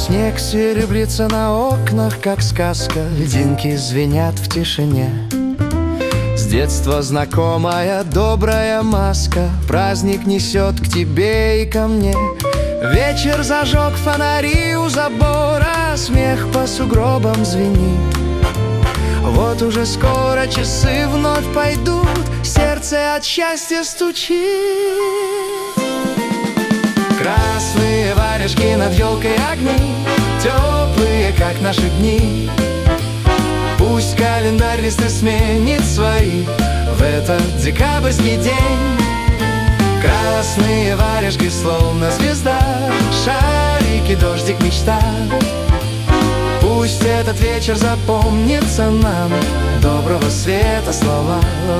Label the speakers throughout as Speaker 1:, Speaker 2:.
Speaker 1: Снег серебрится на окнах, как сказка, льдинки звенят в тишине. С детства знакомая добрая маска праздник несет к тебе и ко мне. Вечер зажег фонари у забора, смех по сугробам звенит. Вот уже скоро часы вновь пойдут, сердце от счастья стучит. Красные варежки над елкой огни, теплые, как наши дни. Пусть календарь листы сменит свои в этот декабрьский день. Красные варежки, словно звезда, шарики, дождик, мечта. Пусть этот вечер запомнится нам, доброго света слова.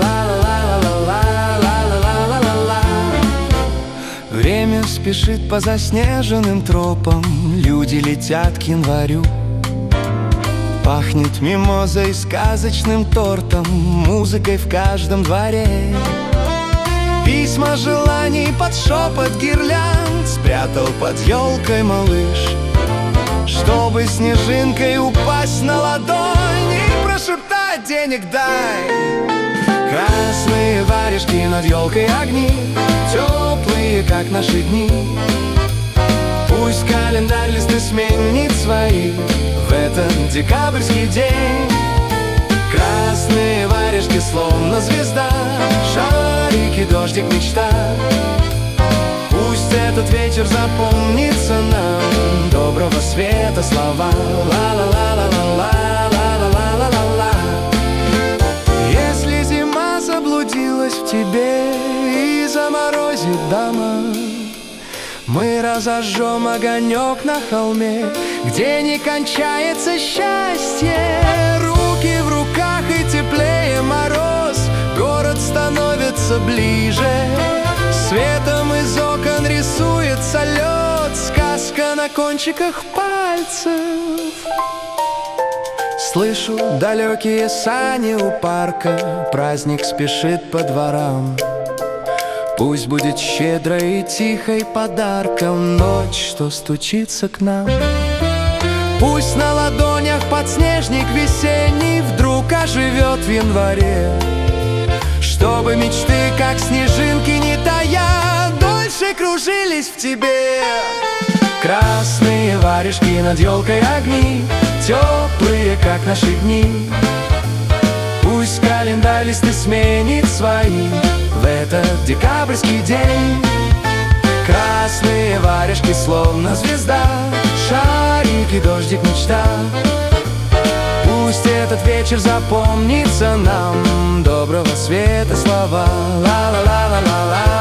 Speaker 1: Ла-ла-ла-ла-ла-ла-ла-ла-ла-ла. Время спешит по заснеженным тропам, люди летят к январю. Пахнет мимозой, сказочным тортом, музыкой в каждом дворе. Письма желаний под шепот гирлянд спрятал под елкой малыш, чтобы снежинкой упасть на ладонь и прошептать: денег дай. Красные варежки над елкой огни, теплые, как наши дни. Пусть календарь листы сменит свои в этот декабрьский день. Красные варежки, словно звезда, шарики, дождик, мечта. Пусть этот вечер запомнится нам, доброго света слова. Ла-ла-ла-ла-ла-ла-ла-ла-ла-ла-ла. Если зима заблудилась в тебе и заморозит дома, мы разожжем огонек на холме, где не кончается счастье. Руки в руках и теплее мороз, город становится ближе. Светом из окон рисуется лед, сказка на кончиках пальцев. Слышу далекие сани у парка, праздник спешит по дворам. Пусть будет щедрой и тихой подарком ночь, что стучится к нам. Пусть на ладонях подснежник весенний вдруг оживет в январе, чтобы мечты, как снежинки, не тая, дольше кружились в тебе. Красные варежки над елкой огни, теплые, как наши дни. Пусть календарь листы сменит свои в этот декабрьский день. Красные варежки, словно звезда, шарики, дождик, мечта. Пусть этот вечер запомнится нам, доброго света слова. Ла-ла-ла-ла-ла-ла.